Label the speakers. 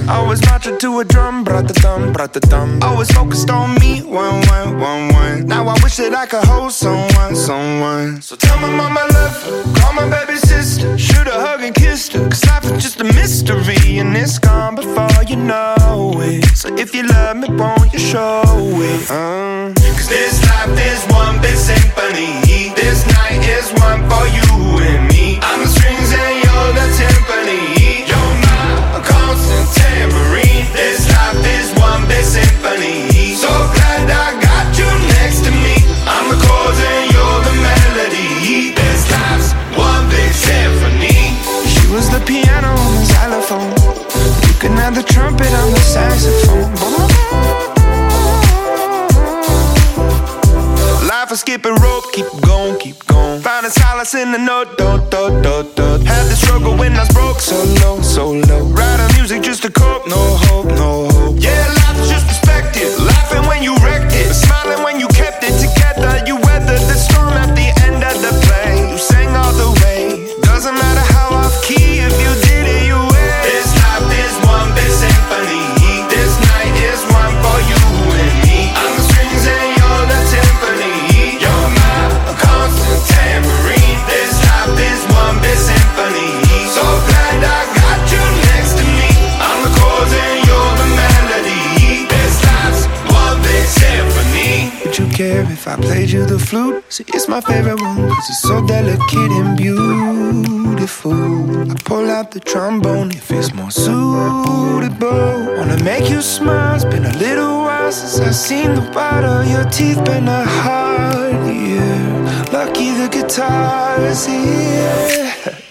Speaker 1: Always marching to a drum, brat-a-dum, brat-a-dum. Always focused on me, one, one, one, one. Now I wish that I could hold someone, someone. So tell my mama I love her, call my baby sister, shoot a hug and kiss her. Cause life is just a mystery and it's gone before you know it. So if you love me, won't you show it? Cause this life is one big symphony. This night is one for you and me. I'm the strings and you're the timpani. You're my constant tambourine. This life is one big symphony. So glad I got you next to me. I'm the chords and you're the melody. This life's one big symphony. She was the piano on the xylophone. You can have the trumpet on the saxophone. Life is skipping rope, keep going, keep going. Finding solace in the note, do, do, do, do. Had the struggle when I was broke, so low, so low. Writing music just to cope, no hope, no hope. Yeah, life is just perspective. Laughing when you wrecked it, smiling when you kept it together. You weathered the storm at the end of the play. You sang all the way. Doesn't matter how off key, if you did it, you win. This life is one big symphony. This night is one for you and me. I'm the strings and you're the timpani. You're my constant tambourine. This life is one big symphony. So glad I got you next to me. I'm the chords and you're the melody. This life's one big symphony. Would you care if I played you the flute? See, it's my favorite one, cause it's so delicate and beautiful. I pull out the trombone if it's more suitable. Wanna make you smile, it's been a little while since I've seen the white of your teeth. Been a hard year, lucky the guitar is here.